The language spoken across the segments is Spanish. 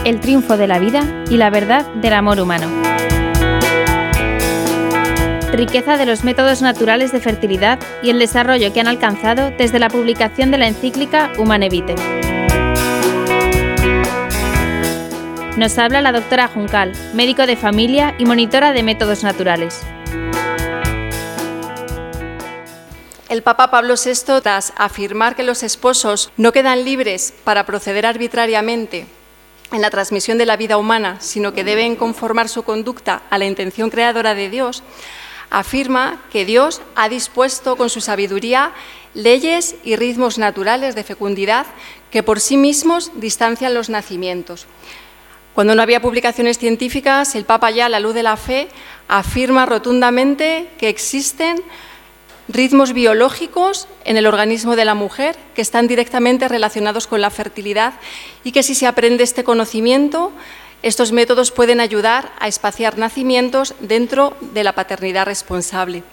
el triunfo de la vida y la verdad del amor humano. Riqueza de los métodos naturales de fertilidad y el desarrollo que han alcanzado desde la publicación de la encíclica Humanae Vitae. Nos habla la doctora Juncal, médico de familia y monitora de métodos naturales. El Papa Pablo VI, tras afirmar que los esposos no quedan libres para proceder arbitrariamente en la transmisión de la vida humana, sino que deben conformar su conducta a la intención creadora de Dios, afirma que Dios ha dispuesto con su sabiduría leyes y ritmos naturales de fecundidad que por sí mismos distancian los nacimientos. Cuando no había publicaciones científicas, el Papa, ya a la luz de la fe, afirma rotundamente que existen ritmos biológicos en el organismo de la mujer que están directamente relacionados con la fertilidad y que si se aprende este conocimiento, estos métodos pueden ayudar a espaciar nacimientos dentro de la paternidad responsable.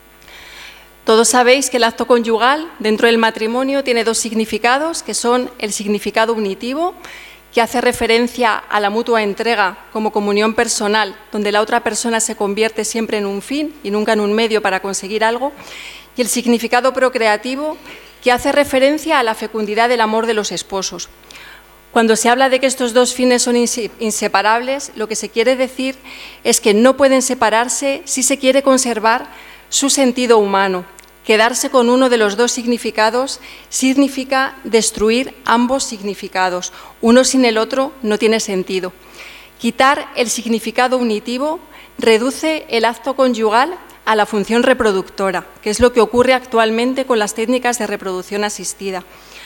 Todos sabéis que el acto conyugal dentro del matrimonio tiene dos significados, que son el significado unitivo, que hace referencia a la mutua entrega como comunión personal, donde la otra persona se convierte siempre en un fin y nunca en un medio para conseguir algo, y el significado procreativo, que hace referencia a la fecundidad del amor de los esposos. Cuando se habla de que estos dos fines son inseparables, lo que se quiere decir es que no pueden separarse si se quiere conservar su sentido humano. Quedarse con uno de los dos significados significa destruir ambos significados. Uno sin el otro no tiene sentido. Quitar el significado unitivo reduce el acto conyugal a la función reproductora, que es lo que ocurre actualmente con las técnicas de reproducción asistida.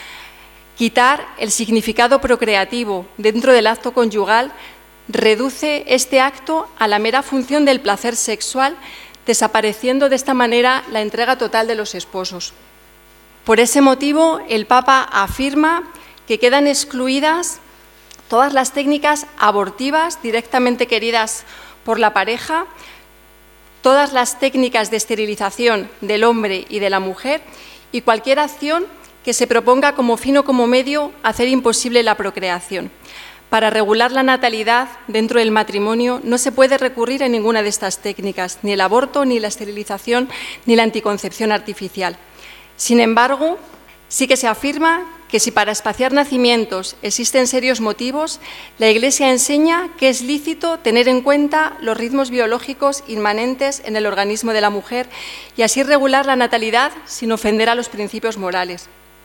Quitar el significado procreativo dentro del acto conyugal reduce este acto a la mera función del placer sexual, desapareciendo de esta manera la entrega total de los esposos. Por ese motivo, el Papa afirma que quedan excluidas todas las técnicas abortivas directamente queridas por la pareja, todas las técnicas de esterilización del hombre y de la mujer y cualquier acción que se proponga como fin o como medio hacer imposible la procreación. Para regular la natalidad dentro del matrimonio no se puede recurrir a ninguna de estas técnicas, ni el aborto, ni la esterilización, ni la anticoncepción artificial. Sin embargo, sí que se afirma que si para espaciar nacimientos existen serios motivos, la Iglesia enseña que es lícito tener en cuenta los ritmos biológicos inmanentes en el organismo de la mujer y así regular la natalidad sin ofender a los principios morales.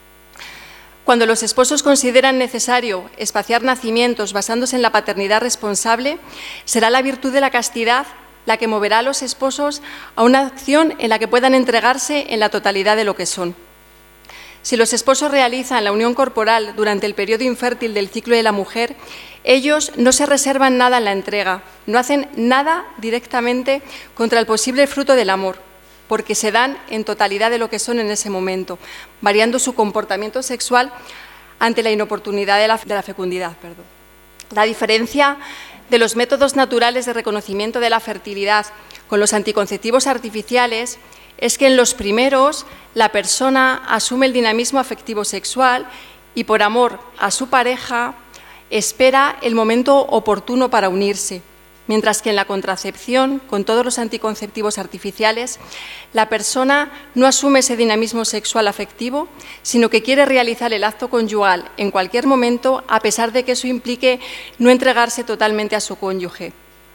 Cuando los esposos consideran necesario espaciar nacimientos basándose en la paternidad responsable, será la virtud de la castidad la que moverá a los esposos a una acción en la que puedan entregarse en la totalidad de lo que son. Si los esposos realizan la unión corporal durante el periodo infértil del ciclo de la mujer, ellos no se reservan nada en la entrega, no hacen nada directamente contra el posible fruto del amor, porque se dan en totalidad de lo que son en ese momento, variando su comportamiento sexual ante la inoportunidad de la fecundidad. La diferencia de los métodos naturales de reconocimiento de la fertilidad con los anticonceptivos artificiales es que en los primeros la persona asume el dinamismo afectivo sexual y por amor a su pareja espera el momento oportuno para unirse. Mientras que en la contracepción, con todos los anticonceptivos artificiales, la persona no asume ese dinamismo sexual afectivo, sino que quiere realizar el acto conyugal en cualquier momento, a pesar de que eso implique no entregarse totalmente a su cónyuge.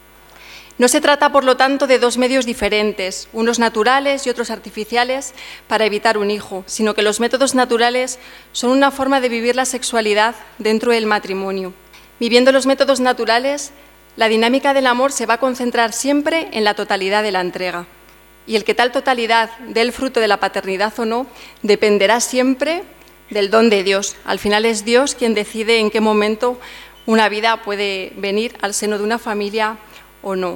No se trata, por lo tanto, de dos medios diferentes, unos naturales y otros artificiales, para evitar un hijo, sino que los métodos naturales son una forma de vivir la sexualidad dentro del matrimonio. Viviendo los métodos naturales, la dinámica del amor se va a concentrar siempre en la totalidad de la entrega. Y el que tal totalidad dé el fruto de la paternidad o no dependerá siempre del don de Dios. Al final es Dios quien decide en qué momento una vida puede venir al seno de una familia o no.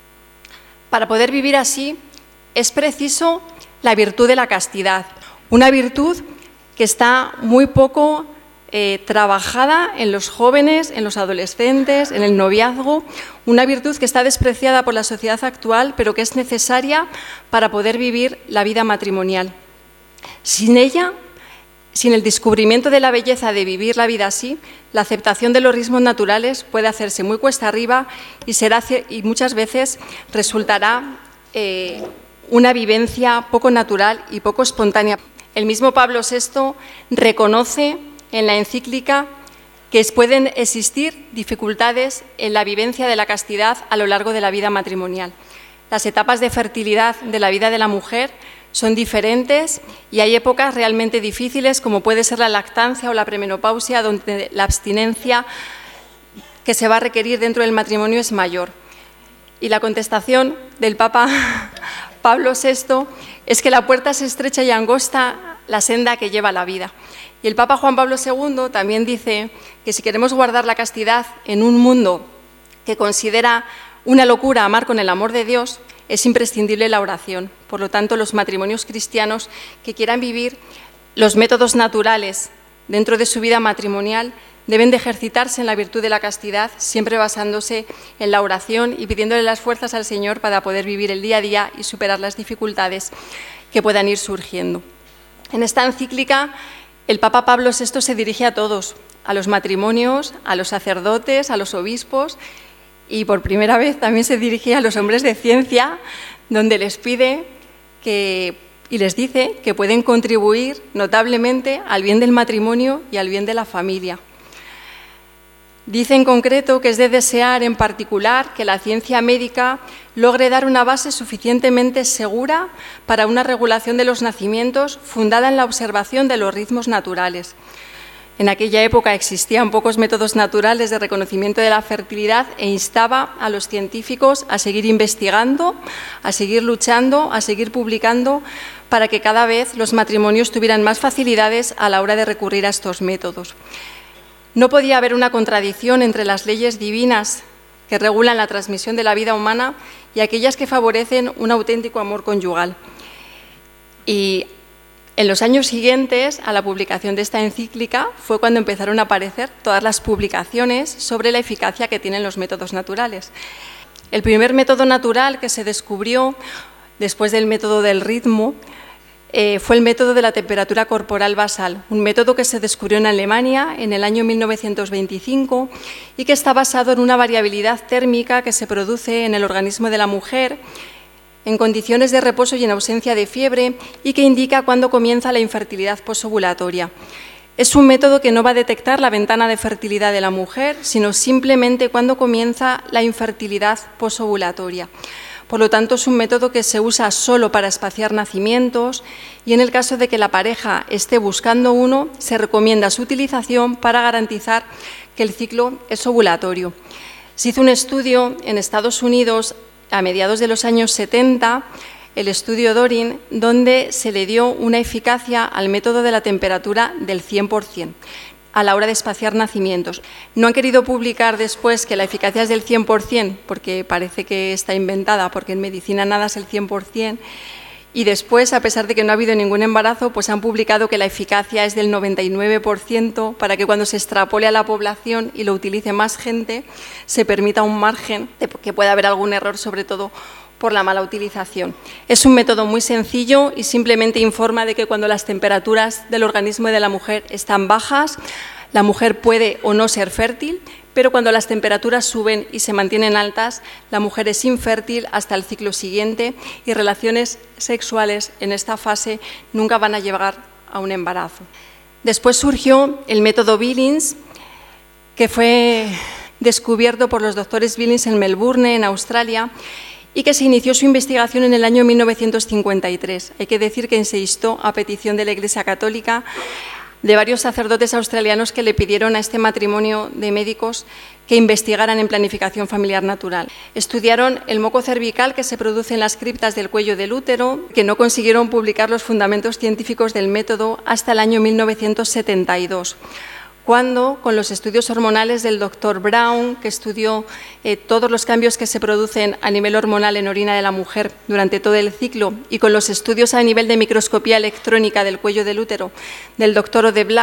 Para poder vivir así es preciso la virtud de la castidad, una virtud que está muy poco trabajada en los jóvenes, en los adolescentes, en el noviazgo, una virtud que está despreciada por la sociedad actual, pero que es necesaria para poder vivir la vida matrimonial. Sin ella, Sin el descubrimiento de la belleza de vivir la vida así, la aceptación de los ritmos naturales puede hacerse muy cuesta arriba y muchas veces resultará una vivencia poco natural y poco espontánea. El mismo Pablo VI reconoce en la encíclica que pueden existir dificultades en la vivencia de la castidad a lo largo de la vida matrimonial. Las etapas de fertilidad de la vida de la mujer son diferentes y hay épocas realmente difíciles, como puede ser la lactancia o la premenopausia, donde la abstinencia que se va a requerir dentro del matrimonio es mayor. Y la contestación del Papa Pablo VI es que la puerta es estrecha y angosta, la senda que lleva a la vida. Y el Papa Juan Pablo II también dice que si queremos guardar la castidad en un mundo que considera una locura amar con el amor de Dios, es imprescindible la oración. Por lo tanto, los matrimonios cristianos que quieran vivir los métodos naturales dentro de su vida matrimonial deben de ejercitarse en la virtud de la castidad, siempre basándose en la oración y pidiéndole las fuerzas al Señor para poder vivir el día a día y superar las dificultades que puedan ir surgiendo. En esta encíclica, el Papa Pablo VI se dirige a todos, a los matrimonios, a los sacerdotes, a los obispos, y por primera vez también se dirige a los hombres de ciencia, donde les pide y les dice que pueden contribuir notablemente al bien del matrimonio y al bien de la familia. Dice en concreto que es de desear en particular que la ciencia médica logre dar una base suficientemente segura para una regulación de los nacimientos fundada en la observación de los ritmos naturales. En aquella época existían pocos métodos naturales de reconocimiento de la fertilidad e instaba a los científicos a seguir investigando, a seguir luchando, a seguir publicando para que cada vez los matrimonios tuvieran más facilidades a la hora de recurrir a estos métodos. No podía haber una contradicción entre las leyes divinas que regulan la transmisión de la vida humana y aquellas que favorecen un auténtico amor conyugal. Y en los años siguientes a la publicación de esta encíclica fue cuando empezaron a aparecer todas las publicaciones sobre la eficacia que tienen los métodos naturales. El primer método natural que se descubrió después del método del ritmo fue el método de la temperatura corporal basal, un método que se descubrió en Alemania en el año 1925 y que está basado en una variabilidad térmica que se produce en el organismo de la mujer en condiciones de reposo y en ausencia de fiebre y que indica cuándo comienza la infertilidad posovulatoria. Es un método que no va a detectar la ventana de fertilidad de la mujer, sino simplemente cuándo comienza la infertilidad posovulatoria. Por lo tanto, es un método que se usa solo para espaciar nacimientos y en el caso de que la pareja esté buscando uno, se recomienda su utilización para garantizar que el ciclo es ovulatorio. Se hizo un estudio en Estados Unidos a mediados de los años 70, el estudio Dorin, donde se le dio una eficacia al método de la temperatura del 100% a la hora de espaciar nacimientos. No han querido publicar después que la eficacia es del 100%, porque parece que está inventada, porque en medicina nada es el 100%, y después, a pesar de que no ha habido ningún embarazo, pues han publicado que la eficacia es del 99% para que cuando se extrapole a la población y lo utilice más gente, se permita un margen de que pueda haber algún error, sobre todo por la mala utilización. Es un método muy sencillo y simplemente informa de que cuando las temperaturas del organismo de la mujer están bajas, la mujer puede o no ser fértil, pero cuando las temperaturas suben y se mantienen altas, la mujer es infértil hasta el ciclo siguiente y relaciones sexuales en esta fase nunca van a llegar a un embarazo. Después surgió el método Billings, que fue descubierto por los doctores Billings en Melbourne, en Australia, y que se inició su investigación en el año 1953. Hay que decir que se instó a petición de la Iglesia Católica de varios sacerdotes australianos que le pidieron a este matrimonio de médicos que investigaran en planificación familiar natural. Estudiaron el moco cervical que se produce en las criptas del cuello del útero, que no consiguieron publicar los fundamentos científicos del método hasta el año 1972. Cuando, con los estudios hormonales del doctor Brown, que estudió todos los cambios que se producen a nivel hormonal en orina de la mujer durante todo el ciclo, y con los estudios a nivel de microscopía electrónica del cuello del útero del doctor Ode Black,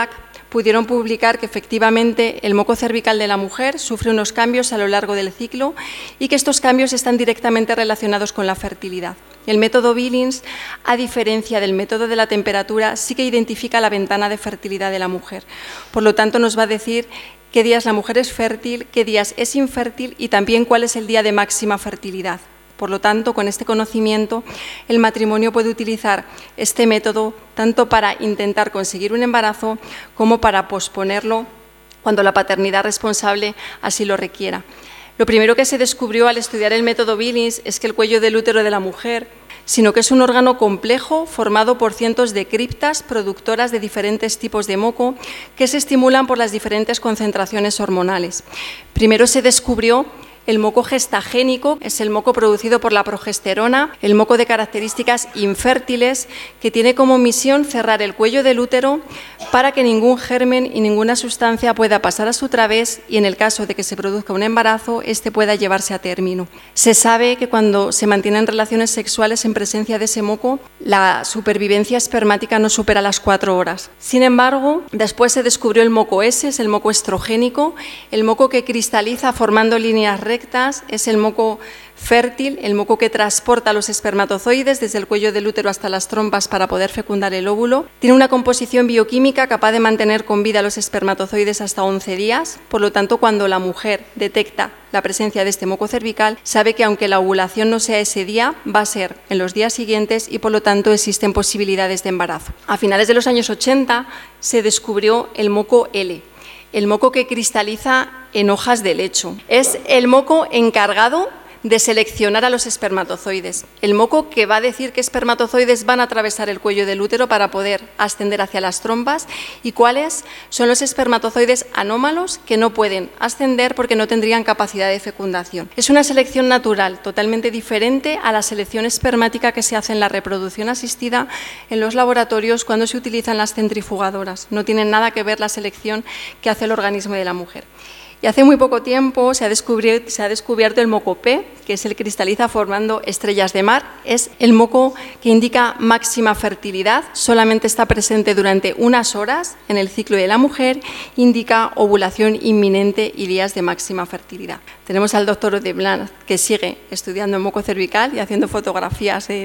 pudieron publicar que efectivamente el moco cervical de la mujer sufre unos cambios a lo largo del ciclo y que estos cambios están directamente relacionados con la fertilidad. El método Billings, a diferencia del método de la temperatura, sí que identifica la ventana de fertilidad de la mujer. Por lo tanto, nos va a decir qué días la mujer es fértil, qué días es infértil y también cuál es el día de máxima fertilidad. Por lo tanto, con este conocimiento, el matrimonio puede utilizar este método tanto para intentar conseguir un embarazo como para posponerlo cuando la paternidad responsable así lo requiera. Lo primero que se descubrió al estudiar el método Billings es que el cuello del útero de la mujer, sino que es un órgano complejo formado por cientos de criptas productoras de diferentes tipos de moco que se estimulan por las diferentes concentraciones hormonales. Primero se descubrió el moco gestagénico, es el moco producido por la progesterona, el moco de características infértiles que tiene como misión cerrar el cuello del útero para que ningún germen y ninguna sustancia pueda pasar a su través y en el caso de que se produzca un embarazo, este pueda llevarse a término. Se sabe que cuando se mantienen relaciones sexuales en presencia de ese moco, la supervivencia espermática no supera las 4 horas. Sin embargo, después se descubrió el moco S, es el moco estrogénico, el moco que cristaliza formando líneas rectas, es el moco fértil, el moco que transporta los espermatozoides desde el cuello del útero hasta las trompas para poder fecundar el óvulo. Tiene una composición bioquímica capaz de mantener con vida los espermatozoides hasta 11 días, por lo tanto, cuando la mujer detecta la presencia de este moco cervical, sabe que aunque la ovulación no sea ese día, va a ser en los días siguientes y por lo tanto existen posibilidades de embarazo. A finales de los años 80 se descubrió el moco L, el moco que cristaliza en hojas de lecho. Es el moco encargado de seleccionar a los espermatozoides. El moco que va a decir qué espermatozoides van a atravesar el cuello del útero para poder ascender hacia las trompas y cuáles son los espermatozoides anómalos que no pueden ascender porque no tendrían capacidad de fecundación. Es una selección natural totalmente diferente a la selección espermática que se hace en la reproducción asistida en los laboratorios cuando se utilizan las centrifugadoras. No tiene nada que ver la selección que hace el organismo de la mujer. Y hace muy poco tiempo se ha descubierto el moco P, que es el que cristaliza formando estrellas de mar. Es el moco que indica máxima fertilidad, solamente está presente durante unas horas en el ciclo de la mujer, indica ovulación inminente y días de máxima fertilidad. Tenemos al doctor Odeblanc, que sigue estudiando el moco cervical y haciendo fotografías de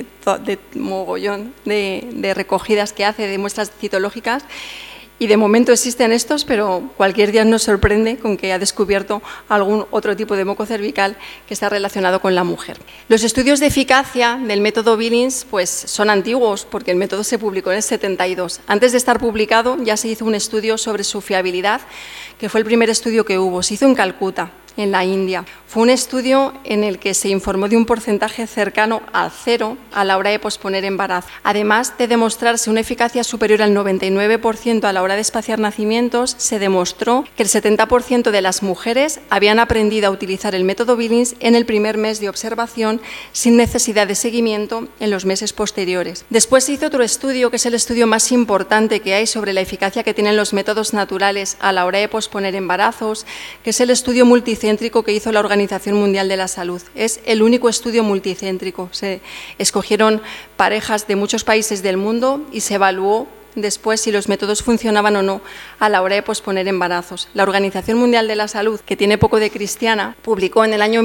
mogollón de recogidas que hace de muestras citológicas. Y de momento existen estos, pero cualquier día nos sorprende con que ha descubierto algún otro tipo de moco cervical que está relacionado con la mujer. Los estudios de eficacia del método Billings pues, son antiguos, porque el método se publicó en el 72. Antes de estar publicado ya se hizo un estudio sobre su fiabilidad, que fue el primer estudio que hubo. Se hizo en Calcuta, en la India. Fue un estudio en el que se informó de un porcentaje cercano al 0 a la hora de posponer embarazo. Además de demostrarse una eficacia superior al 99% a la hora de espaciar nacimientos, se demostró que el 70% de las mujeres habían aprendido a utilizar el método Billings en el primer mes de observación sin necesidad de seguimiento en los meses posteriores. Después se hizo otro estudio, que es el estudio más importante que hay sobre la eficacia que tienen los métodos naturales a la hora de posponer embarazos, que es el estudio multicéntrico que hizo la Organización Mundial de la Salud. Es el único estudio multicéntrico. Se escogieron parejas de muchos países del mundo y se evaluó después si los métodos funcionaban o no a la hora de posponer embarazos. La Organización Mundial de la Salud, que tiene poco de cristiana, publicó en el año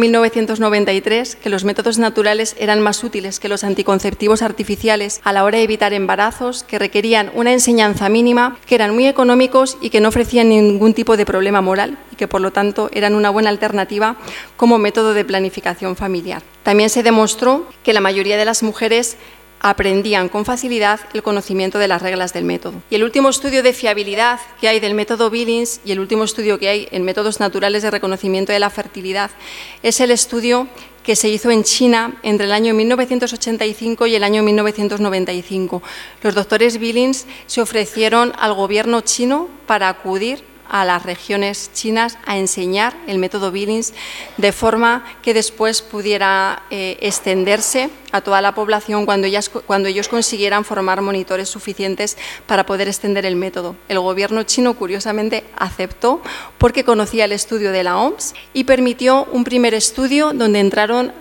1993 que los métodos naturales eran más útiles que los anticonceptivos artificiales a la hora de evitar embarazos, que requerían una enseñanza mínima, que eran muy económicos y que no ofrecían ningún tipo de problema moral y que por lo tanto eran una buena alternativa como método de planificación familiar. También se demostró que la mayoría de las mujeres aprendían con facilidad el conocimiento de las reglas del método. Y el último estudio de fiabilidad que hay del método Billings y el último estudio que hay en métodos naturales de reconocimiento de la fertilidad es el estudio que se hizo en China entre el año 1985 y el año 1995. Los doctores Billings se ofrecieron al gobierno chino para acudir a las regiones chinas a enseñar el método Billings de forma que después pudiera extenderse a toda la población cuando ellos consiguieran formar monitores suficientes para poder extender el método. El gobierno chino, curiosamente, aceptó porque conocía el estudio de la OMS y permitió un primer estudio donde entraron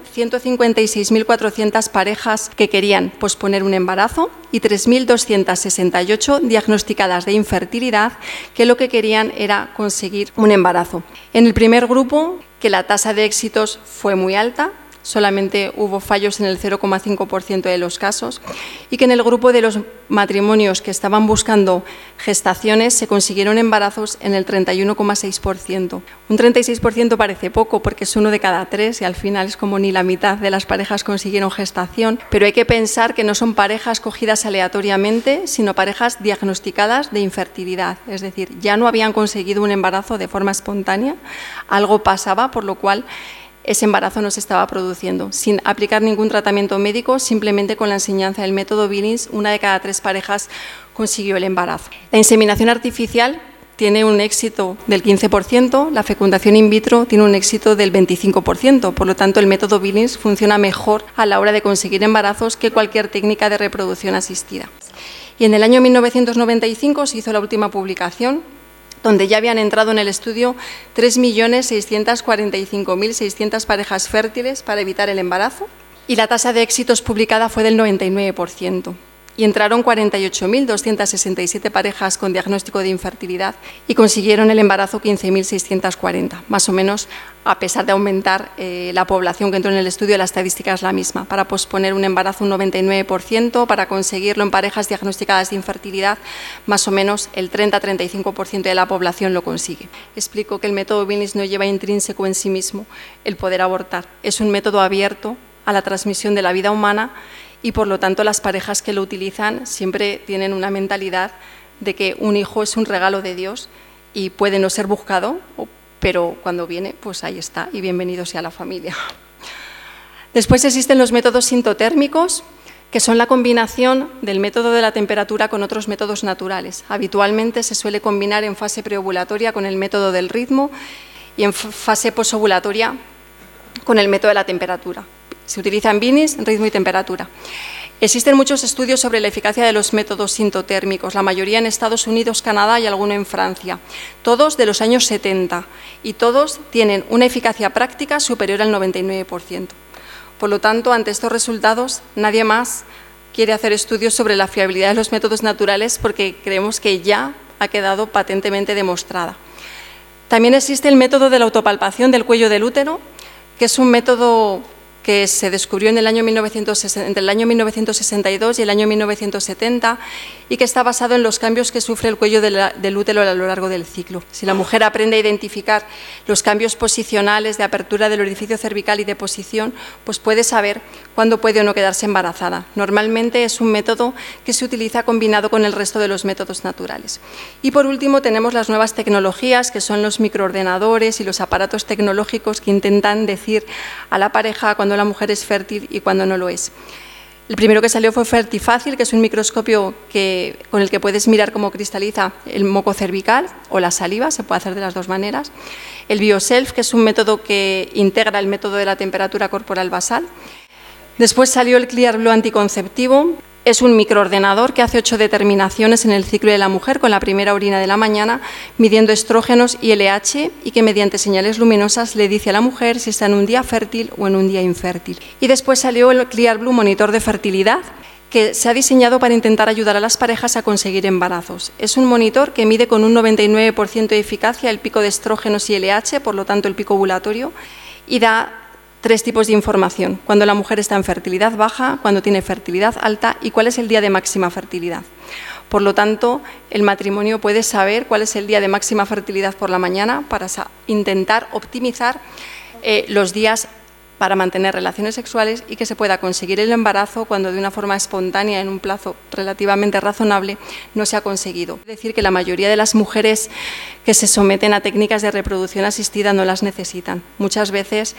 156.400 parejas que querían posponer un embarazo y 3.268 diagnosticadas de infertilidad que lo que querían era conseguir un embarazo. En el primer grupo, que la tasa de éxitos fue muy alta, solamente hubo fallos en el 0,5% de los casos, y que en el grupo de los matrimonios que estaban buscando gestaciones se consiguieron embarazos en el 31,6%. Un 36% parece poco porque es 1 de cada 3 y al final es como ni la mitad de las parejas consiguieron gestación, pero hay que pensar que no son parejas cogidas aleatoriamente, sino parejas diagnosticadas de infertilidad, es decir, ya no habían conseguido un embarazo de forma espontánea, algo pasaba por lo cual ese embarazo no se estaba produciendo. Sin aplicar ningún tratamiento médico, simplemente con la enseñanza del método Billings, 1 de cada 3 parejas consiguió el embarazo. La inseminación artificial tiene un éxito del 15%, la fecundación in vitro tiene un éxito del 25%, por lo tanto el método Billings funciona mejor a la hora de conseguir embarazos que cualquier técnica de reproducción asistida. Y en el año 1995 se hizo la última publicación, donde ya habían entrado en el estudio 3.645.600 parejas fértiles para evitar el embarazo y la tasa de éxitos publicada fue del 99%. Y entraron 48.267 parejas con diagnóstico de infertilidad y consiguieron el embarazo 15.640, más o menos, a pesar de aumentar la población que entró en el estudio, la estadística es la misma. Para posponer un embarazo un 99%, para conseguirlo en parejas diagnosticadas de infertilidad, más o menos el 30-35% de la población lo consigue. Explico que el método Billings no lleva intrínseco en sí mismo el poder abortar. Es un método abierto a la transmisión de la vida humana y por lo tanto las parejas que lo utilizan siempre tienen una mentalidad de que un hijo es un regalo de Dios y puede no ser buscado, pero cuando viene, pues ahí está y bienvenido sea la familia. Después existen los métodos sintotérmicos, que son la combinación del método de la temperatura con otros métodos naturales. Habitualmente se suele combinar en fase preovulatoria con el método del ritmo y en fase posovulatoria con el método de la temperatura. Se utilizan Billings, ritmo y temperatura. Existen muchos estudios sobre la eficacia de los métodos sintotérmicos, la mayoría en Estados Unidos, Canadá y alguno en Francia, todos de los años 70 y todos tienen una eficacia práctica superior al 99%. Por lo tanto, ante estos resultados, nadie más quiere hacer estudios sobre la fiabilidad de los métodos naturales porque creemos que ya ha quedado patentemente demostrada. También existe el método de la autopalpación del cuello del útero, que es un método que se descubrió en el año entre el año 1962 y el año 1970 y que está basado en los cambios que sufre el cuello del útero a lo largo del ciclo. Si la mujer aprende a identificar los cambios posicionales de apertura del orificio cervical y de posición, pues puede saber cuándo puede o no quedarse embarazada. Normalmente es un método que se utiliza combinado con el resto de los métodos naturales. Y por último tenemos las nuevas tecnologías, que son los microordenadores y los aparatos tecnológicos que intentan decir a la pareja cuando la mujer es fértil y cuando no lo es. El primero que salió fue Fertifácil, que es un microscopio con el que puedes mirar cómo cristaliza el moco cervical o la saliva, se puede hacer de las dos maneras. El BioSelf, que es un método que integra el método de la temperatura corporal basal. Después salió el ClearBlue anticonceptivo. Es un microordenador que hace 8 determinaciones en el ciclo de la mujer con la primera orina de la mañana, midiendo estrógenos y LH, y que mediante señales luminosas le dice a la mujer si está en un día fértil o en un día infértil. Y después salió el ClearBlue monitor de fertilidad, que se ha diseñado para intentar ayudar a las parejas a conseguir embarazos. Es un monitor que mide con un 99% de eficacia el pico de estrógenos y LH, por lo tanto el pico ovulatorio, y da 3 tipos de información: cuando la mujer está en fertilidad baja, cuando tiene fertilidad alta y cuál es el día de máxima fertilidad. Por lo tanto, el matrimonio puede saber cuál es el día de máxima fertilidad por la mañana para intentar optimizar los días para mantener relaciones sexuales y que se pueda conseguir el embarazo cuando de una forma espontánea en un plazo relativamente razonable no se ha conseguido. Es decir, que la mayoría de las mujeres que se someten a técnicas de reproducción asistida no las necesitan. Muchas veces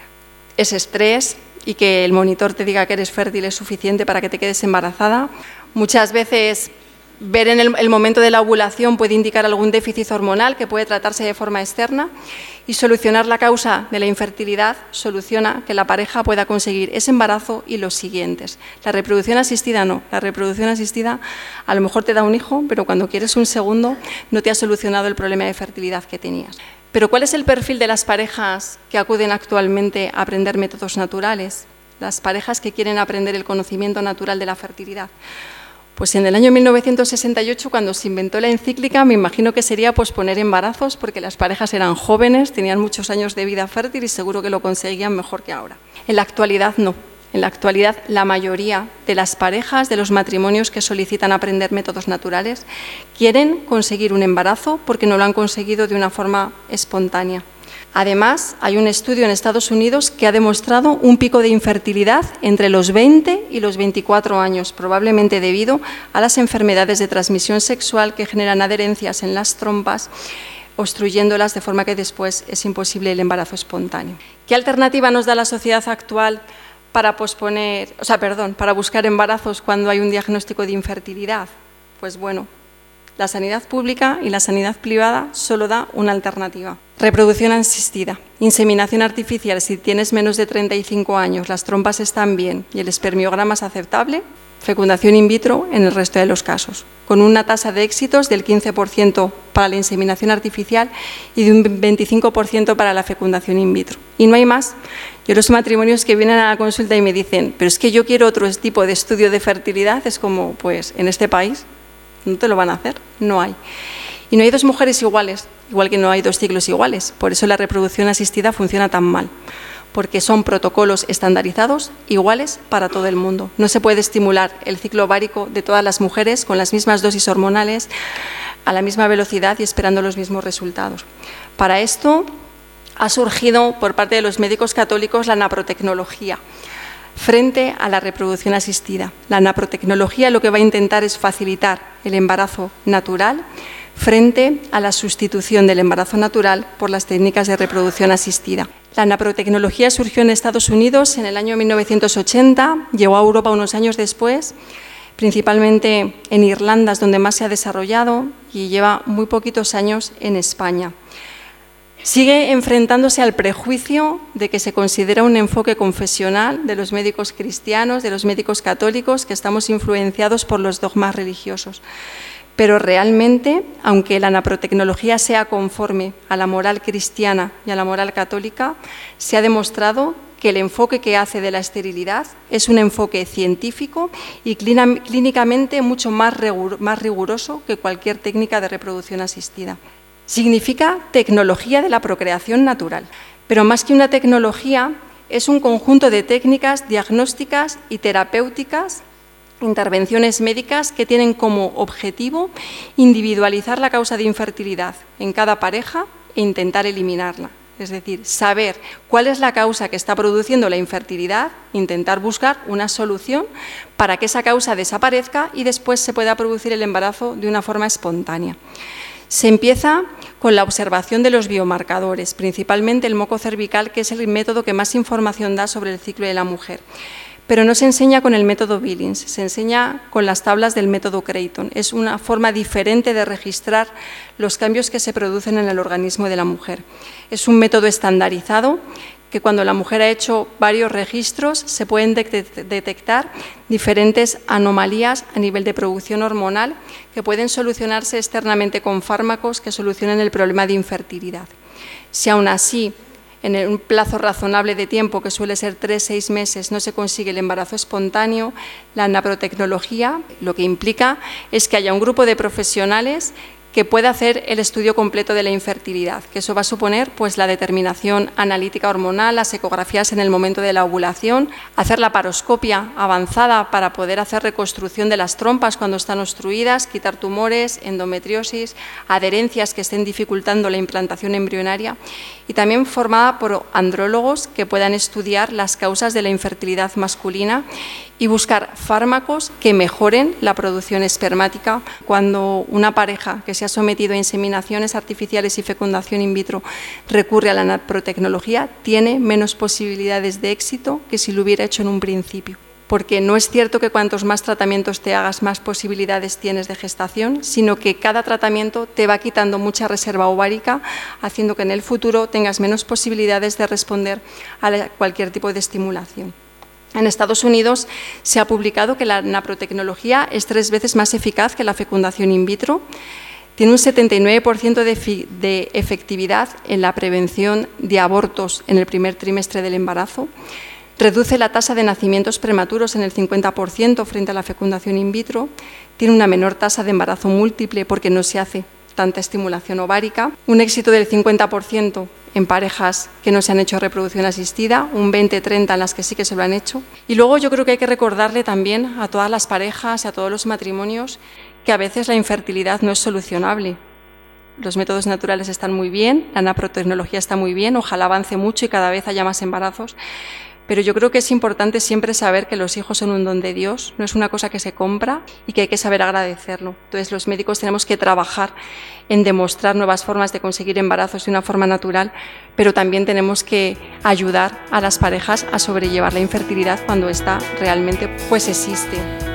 es estrés y que el monitor te diga que eres fértil es suficiente para que te quedes embarazada. Muchas veces ver en el momento de la ovulación puede indicar algún déficit hormonal que puede tratarse de forma externa, y solucionar la causa de la infertilidad soluciona que la pareja pueda conseguir ese embarazo y los siguientes. La reproducción asistida no. La reproducción asistida a lo mejor te da un hijo, pero cuando quieres un segundo no te ha solucionado el problema de fertilidad que tenías. Pero ¿cuál es el perfil de las parejas que acuden actualmente a aprender métodos naturales? Las parejas que quieren aprender el conocimiento natural de la fertilidad. Pues en el año 1968, cuando se inventó la encíclica, me imagino que sería posponer embarazos, porque las parejas eran jóvenes, tenían muchos años de vida fértil y seguro que lo conseguían mejor que ahora. En la actualidad no. En la actualidad, la mayoría de las parejas, de los matrimonios que solicitan aprender métodos naturales, quieren conseguir un embarazo porque no lo han conseguido de una forma espontánea. Además, hay un estudio en Estados Unidos que ha demostrado un pico de infertilidad entre los 20 y los 24 años, probablemente debido a las enfermedades de transmisión sexual que generan adherencias en las trompas, obstruyéndolas de forma que después es imposible el embarazo espontáneo. ¿Qué alternativa nos da la sociedad actual para buscar embarazos cuando hay un diagnóstico de infertilidad? Pues bueno, la sanidad pública y la sanidad privada solo da una alternativa. Reproducción asistida, inseminación artificial si tienes menos de 35 años, las trompas están bien y el espermiograma es aceptable, fecundación in vitro en el resto de los casos, con una tasa de éxitos del 15% para la inseminación artificial y de un 25% para la fecundación in vitro. Y no hay más. Yo los matrimonios que vienen a la consulta y me dicen, pero es que yo quiero otro tipo de estudio de fertilidad, es como, pues en este país no te lo van a hacer, no hay. Y no hay dos mujeres iguales, igual que no hay dos ciclos iguales. Por eso la reproducción asistida funciona tan mal, porque son protocolos estandarizados iguales para todo el mundo. No se puede estimular el ciclo ovárico de todas las mujeres con las mismas dosis hormonales, a la misma velocidad y esperando los mismos resultados. Para esto ha surgido por parte de los médicos católicos la naprotecnología frente a la reproducción asistida. La naprotecnología lo que va a intentar es facilitar el embarazo natural frente a la sustitución del embarazo natural por las técnicas de reproducción asistida. La naprotecnología surgió en Estados Unidos en el año 1980, llegó a Europa unos años después, principalmente en Irlanda es donde más se ha desarrollado y lleva muy poquitos años en España. Sigue enfrentándose al prejuicio de que se considera un enfoque confesional de los médicos cristianos, de los médicos católicos, que estamos influenciados por los dogmas religiosos. Pero realmente, aunque la naprotecnología sea conforme a la moral cristiana y a la moral católica, se ha demostrado que el enfoque que hace de la esterilidad es un enfoque científico y clínicamente mucho más riguroso que cualquier técnica de reproducción asistida. Significa tecnología de la procreación natural, pero más que una tecnología, es un conjunto de técnicas diagnósticas y terapéuticas, intervenciones médicas que tienen como objetivo individualizar la causa de infertilidad en cada pareja e intentar eliminarla. Es decir, saber cuál es la causa que está produciendo la infertilidad, intentar buscar una solución para que esa causa desaparezca y después se pueda producir el embarazo de una forma espontánea. Se empieza con la observación de los biomarcadores, principalmente el moco cervical, que es el método que más información da sobre el ciclo de la mujer. Pero no se enseña con el método Billings, se enseña con las tablas del método Creighton. Es una forma diferente de registrar los cambios que se producen en el organismo de la mujer. Es un método estandarizado que cuando la mujer ha hecho varios registros se pueden detectar diferentes anomalías a nivel de producción hormonal que pueden solucionarse externamente con fármacos que solucionen el problema de infertilidad. Si aún así, en un plazo razonable de tiempo, que suele ser 3-6 meses, no se consigue el embarazo espontáneo, la naprotecnología lo que implica es que haya un grupo de profesionales que pueda hacer el estudio completo de la infertilidad, que eso va a suponer pues, la determinación analítica hormonal, las ecografías en el momento de la ovulación, hacer la paroscopia avanzada para poder hacer reconstrucción de las trompas cuando están obstruidas, quitar tumores, endometriosis, adherencias que estén dificultando la implantación embrionaria, y también formada por andrólogos que puedan estudiar las causas de la infertilidad masculina y buscar fármacos que mejoren la producción espermática. Cuando una pareja que se ha sometido a inseminaciones artificiales y fecundación in vitro recurre a la naprotecnología, tiene menos posibilidades de éxito que si lo hubiera hecho en un principio. Porque no es cierto que cuantos más tratamientos te hagas, más posibilidades tienes de gestación, sino que cada tratamiento te va quitando mucha reserva ovárica, haciendo que en el futuro tengas menos posibilidades de responder a cualquier tipo de estimulación. En Estados Unidos se ha publicado que la naprotecnología es 3 veces más eficaz que la fecundación in vitro. Tiene un 79% de efectividad en la prevención de abortos en el primer trimestre del embarazo. Reduce la tasa de nacimientos prematuros en el 50% frente a la fecundación in vitro. Tiene una menor tasa de embarazo múltiple porque no se hace tanta estimulación ovárica. Un éxito del 50% en parejas que no se han hecho reproducción asistida, un 20-30% en las que sí que se lo han hecho. Y luego yo creo que hay que recordarle también a todas las parejas y a todos los matrimonios que a veces la infertilidad no es solucionable. Los métodos naturales están muy bien, la naprotecnología está muy bien, ojalá avance mucho y cada vez haya más embarazos, pero yo creo que es importante siempre saber que los hijos son un don de Dios, no es una cosa que se compra y que hay que saber agradecerlo. Entonces los médicos tenemos que trabajar en demostrar nuevas formas de conseguir embarazos de una forma natural, pero también tenemos que ayudar a las parejas a sobrellevar la infertilidad cuando esta realmente pues existe.